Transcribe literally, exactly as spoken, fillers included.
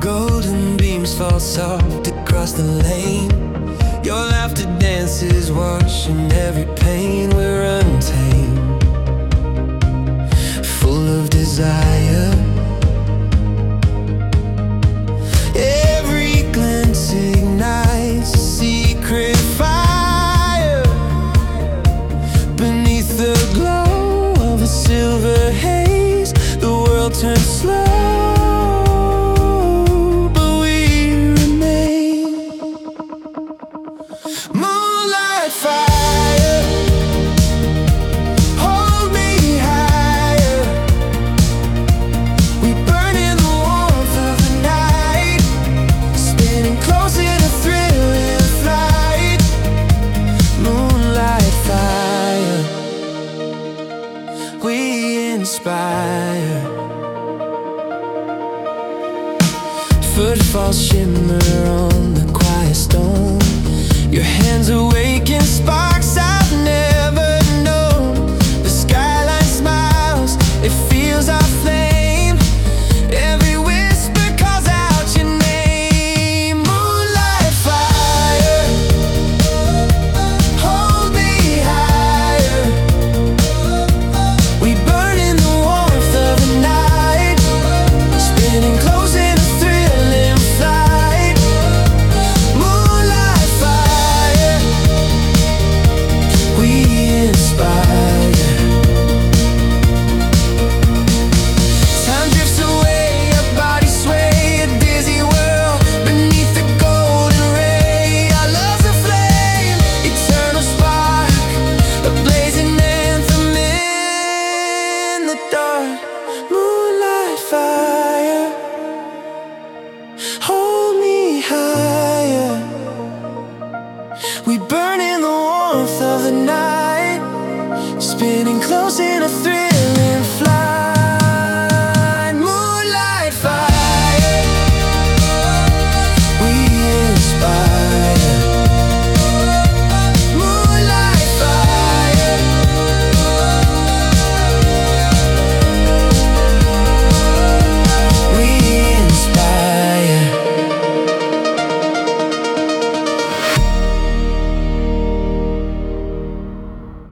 Golden beams fall soft across the lane. Your laughter dances, washing every pain. We're untamed, full of desire. Every glance ignites a secret fire. Beneath the glow of a silver haze, the world turns slow. Footfalls shimmer on the quiet stone. Your hands awaken sparks I've never known. The skyline smiles, it feels our flame. Every whisper calls out your name. Moonlight fire, hold me higher. We burn in the warmth of the night, spinning close in a thrilling flight. Moonlight fire, we inspire. Time drifts away, our bodies sway, a dizzy whirl beneath the golden ray. Our love's a flame, eternal spark, a blazing anthem in the dark. Moonlight fire, hold me higher. We burn in the warmth of the night, spinning close in a thrill.